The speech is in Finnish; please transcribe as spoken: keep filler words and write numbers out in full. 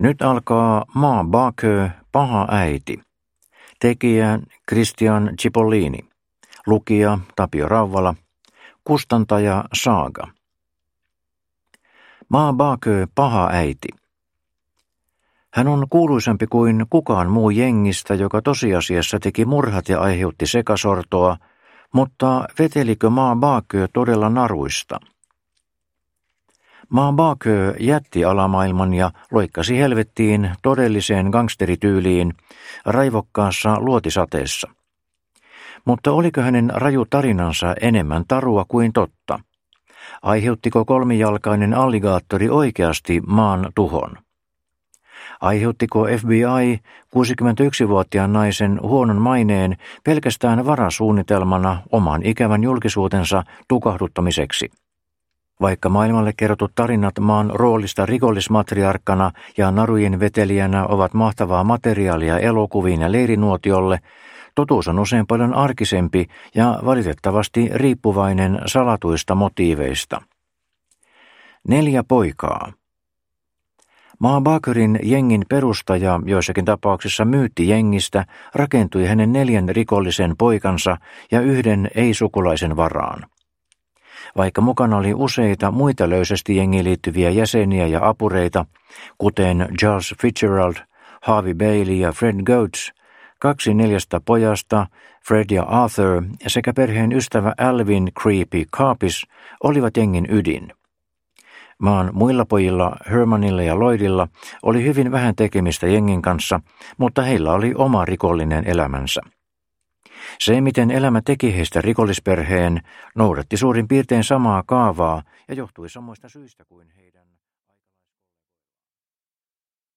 Nyt alkaa Ma Bakö, paha äiti. Tekijä Christian Cipollini. Lukija Tapio Rauvala. Kustantaja Saaga. Ma Bakö, paha äiti. Hän on kuuluisampi kuin kukaan muu jengistä, joka tosiasiassa teki murhat ja aiheutti sekasortoa, mutta vetelikö Ma Bakö todella naruista? Ma Bakö jätti alamaailman ja loikkasi helvettiin todelliseen gangsterityyliin raivokkaassa luotisateessa. Mutta oliko hänen raju tarinansa enemmän tarua kuin totta? Aiheuttiko kolmijalkainen alligaattori oikeasti maan tuhon? Aiheuttiko F B I kuusikymmentäyksivuotiaan naisen huonon maineen pelkästään varasuunnitelmana oman ikävän julkisuutensa tukahduttamiseksi? Vaikka maailmalle kerrotut tarinat maan roolista rikollismatriarkkana ja narujen vetelijänä ovat mahtavaa materiaalia elokuviin ja leirinuotiolle, totuus on usein paljon arkisempi ja valitettavasti riippuvainen salatuista motiiveista. Neljä poikaa. Ma Bakörin jengin perustaja, joissakin tapauksissa myytti jengistä, rakentui hänen neljän rikollisen poikansa ja yhden ei-sukulaisen varaan. Vaikka mukana oli useita muita löysästi jengiin liittyviä jäseniä ja apureita, kuten Charles Fitzgerald, Harvey Bailey ja Fred Goetz, kaksi neljästä pojasta, Fred ja Arthur, sekä perheen ystävä Alvin Creepy Karpis olivat jengin ydin. Maan muilla pojilla, Hermanilla ja Lloydilla, oli hyvin vähän tekemistä jengin kanssa, mutta heillä oli oma rikollinen elämänsä. Se, miten elämä teki heistä rikollisperheen, noudatti suurin piirtein samaa kaavaa ja johtui samoista syistä kuin heidän